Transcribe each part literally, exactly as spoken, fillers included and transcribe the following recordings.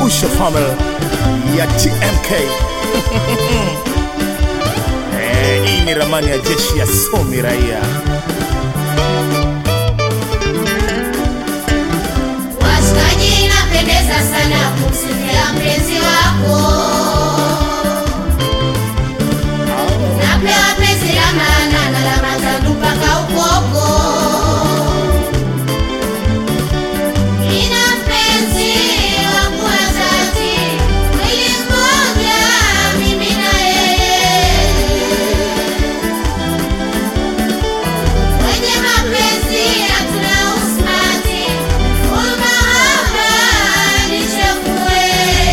Usha family ya T M K. Eh, hii ni ramani ya jeshi ya Somi Raia. Washikaji, napendeza sana kumsikia mpenzi wako. Napewa penzi la maana na la matandu mpaka ukoko. Nina mpenzi wangu wa dhati, mwili mmoja mimi na yeye. Kwenye mapenzi hatuna usmati, full mahaba nichafue.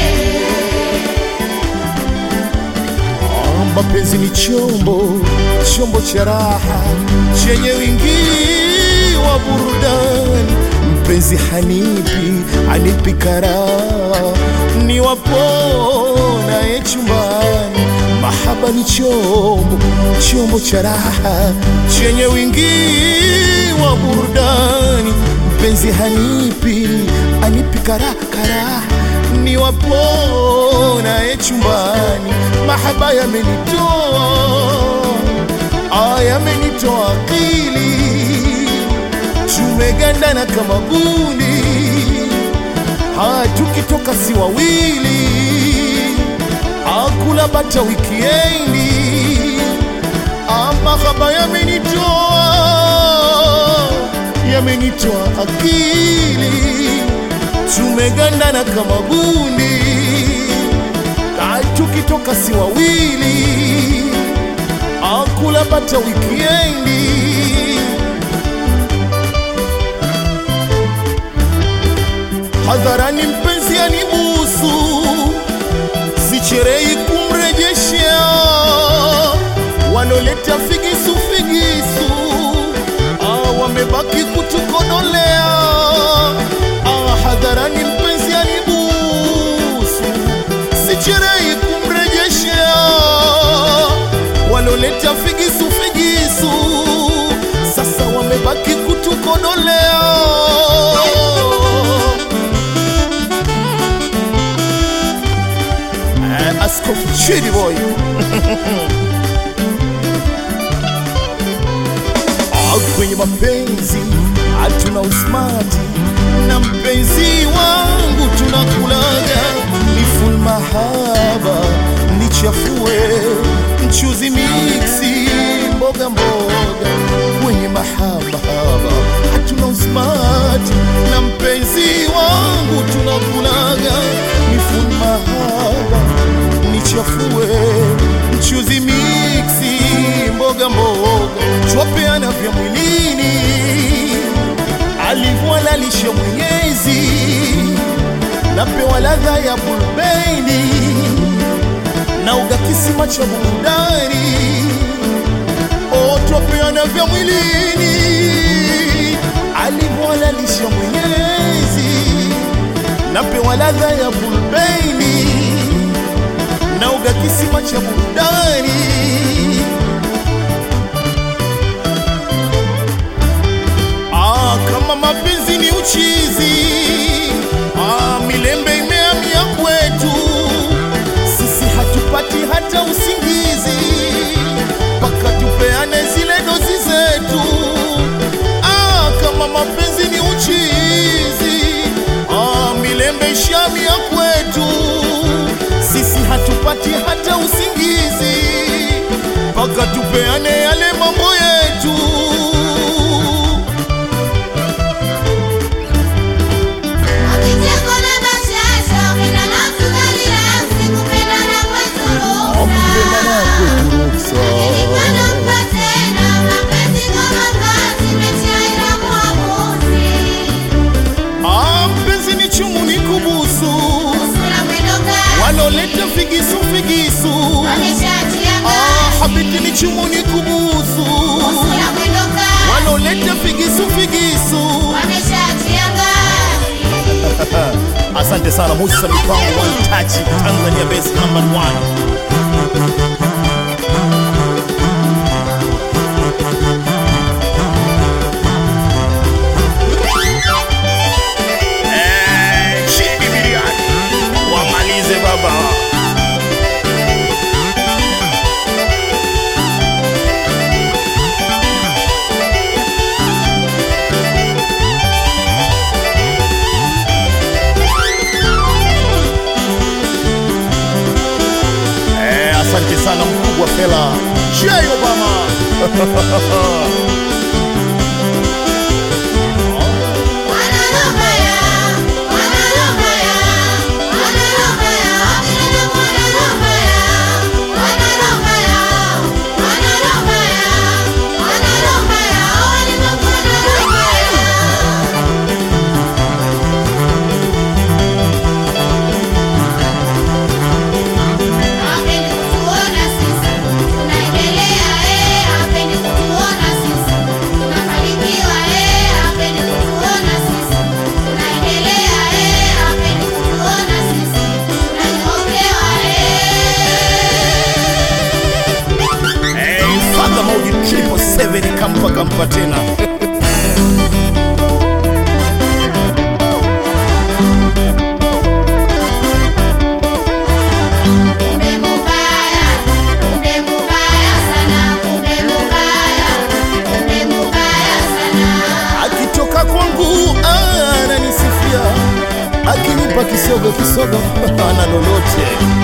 Mapenzi ni chombo, chombo cha raha chenye wingi wa burudani. Mpenzi hanipi, hanipi karaha, ni wapona ye chumbani. Mahaba ni chombo, chombo cha raha chenye wingi wa burudani. Mpenzi hanipi, hanipi karaha, karaha, ni wapona ye chumbani. Mahaba yamenitoa, ah, yamenitoa akili, tumegandana kama bundi, ah, tukitoka si wawili, ah, kula bata wikiendi. Ah, mahaba yamenitoa, yamenitoa akili, tumegandana kama bundi, tukitoka si wawili, akula bata wikiendi. Hadharani mpenzi anibusu, sicherei kumrejeshea. Wanoleta figisu figisu, ah, wamebaki kutukodolea. Ah, hadharani mpenzi anibusu, sicherei kumrejeshea. Waloleta figisu figisu, sasa wamebaki kutukodolea. eh, Askofu Chidi boy. Au kwenye mapenzi hatuna usmati, na mpenzi wangu tunakulaga ni full mahaba, nichafue mchuzi mixi, mboga mboga. Kwenye mahaba haba hatuna usmati, na mpenzi wangu tunakulaga ni full mahaba, nichafue mchuzi mixi, mboga mboga. Twapeana vya mwilini, alivyohalalisha Mwenyezi, napewa ladha ya bulbeni, na uga kisima cha burudani. O, twapeana vya mwilini, alivyohalalisha Mwenyezi, napewa ladha ya bulbeni, na uga kisima cha burudani. Ah, kama mapenzi ni uchizi, ah, milembe imehamia kwetu, sisi hatupati hata usingizi, mpaka tupeane zile dozi zetu. Ah, kama mapenzi ni uchizi, ah, milembe ishamia kwetu, sisi hatupati hata usingizi, mpaka tupeane yale mambo yetu. Mpenzi ni chumu ni kubusu, waloleta figisu figisu. Ah, habiti ni chumu ni kubusu, waloleta figisu figisu. Asante sana Musa Mipango, one touch, Tanzania best number one. Kampa kampa tena. Akitoka kwangu ananisifia, akinipa kisogo kisogo ana lolote.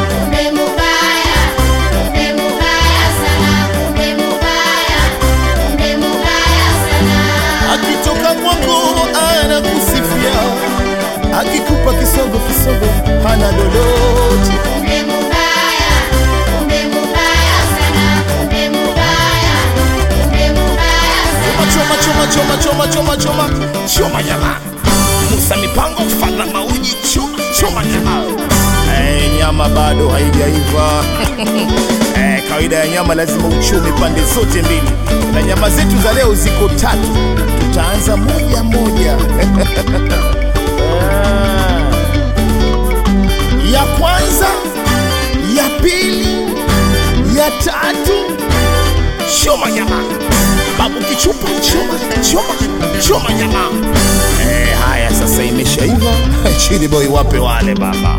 Akitoka kwako anakusifia, akikupa kisogo kisogo hana lolote. Kumbe mubaya, kumbe mubaya sana, kumbe mubaya, kumbe mubaya sana. Choma choma choma choma choma choma choma nyama. Musa Mipango fana mauji choma choma nyama. Eh, nyama bado haijaiva. Eh, kawaida ya nyama lazima uchome pande zote mbili. Na nyama zetu za leo ziko tatu. Tutaanza moja moja. Ya kwanza, ya pili, ya tatu. Choma nyama. Babu kichupa choma choma choma nyama. Eh, haya sasa imeshaiva. Chili boy wape wale baba.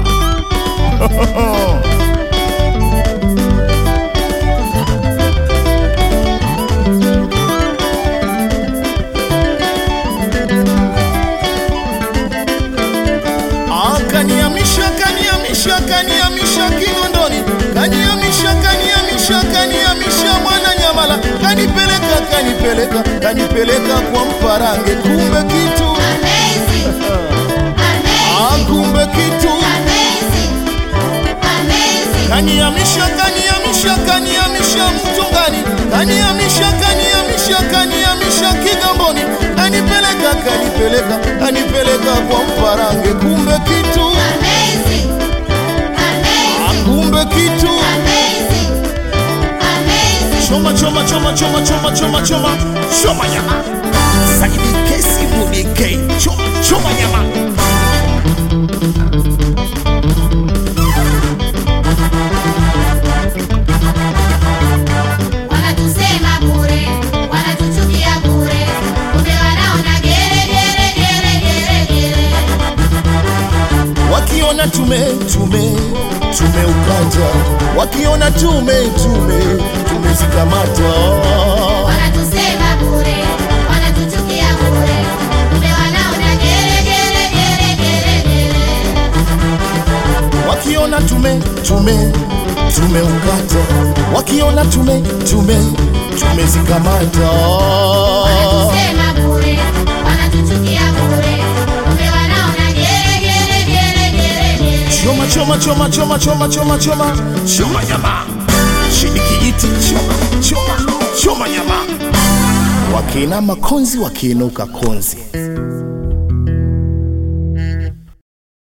Kaniamisha kaniamisha kaniamisha Kinondoni, kaniamisha kaniamisha kaniamisha Mwananyamala, kanipeleka kanipeleka kanipeleka kwa Mparange, kumbe kitu amazing, ah, kumbe kitu amazing, amazing. Kaniamisha kaniamisha kaniamisha Mtongani, kaniamisha kaniamisha kaniamisha Kigamboni, kanipeleka kanipeleka kanipeleka kwa Mparange, kumbe kitu Amazing, amazing, kumbe kitu amazing, amazing. choma choma choma choma choma choma choma choma nyama. Saidi kesi mudike choma choma nyama. Wanatusema bure, wanatuchukia bure, kumbe wanaona gere gere gere gere gere. Wakiona tume tume tume ukanja, wakiona tume tume tumezikamata. Wanatusema bure, wanatuchukia bure, kumbe wanaona gere gere gere gere gere. Wakiona tume tume tume ukanja, wakiona tume tume tumezikamata. Wanatusema bure, wanatuchukia bure, kumbe wanaona gere gere gere gere gere. Choma choma choma choma choma choma choma choma nyama. Shidi kijiti choma choma choma nyama. Wakina makonzi wakiinuka konzi.